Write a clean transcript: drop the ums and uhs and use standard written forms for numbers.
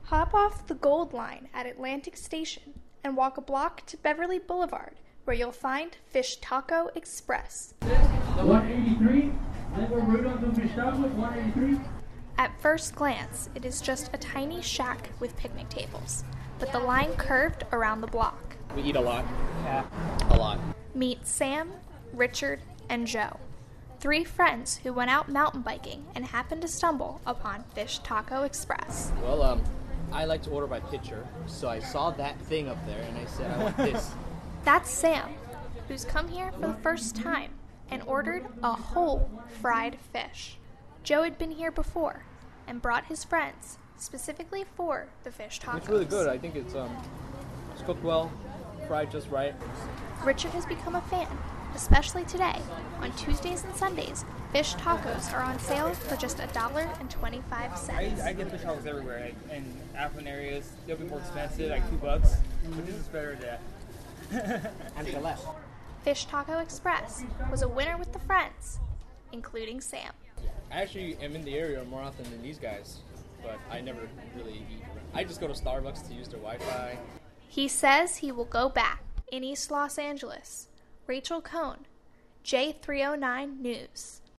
Hop off the Gold Line at Atlantic Station and walk a block to Beverly Boulevard, where you'll find Fish Taco Express. 183, then we're route on to Fish Taco, 183. At first glance, it is just a tiny shack with picnic tables, but the line curved around the block. We eat a lot. Yeah. A lot. Meet Sam, Richard, and Joe, 3 friends who went out mountain biking and happened to stumble upon Fish Taco Express. Well, I like to order by pitcher, so I saw that thing up there and I said, I want this. That's Sam, who's come here for the first time and ordered a whole fried fish. Joe had been here before and brought his friends specifically for the fish tacos. It's really good. I think it's cooked well, fried just right. Richard has become a fan, especially today. On Tuesdays and Sundays, fish tacos are on sale for just $1.25. I get fish tacos everywhere. Like in affluent areas, they'll be more expensive, like $2. But this is better than that. And for less. Fish Taco Express was a winner with the friends, including Sam. I actually am in the area more often than these guys, but I never really eat. I just go to Starbucks to use their Wi-Fi. He says he will go back. In East Los Angeles, Rachel Cohn, J309 News.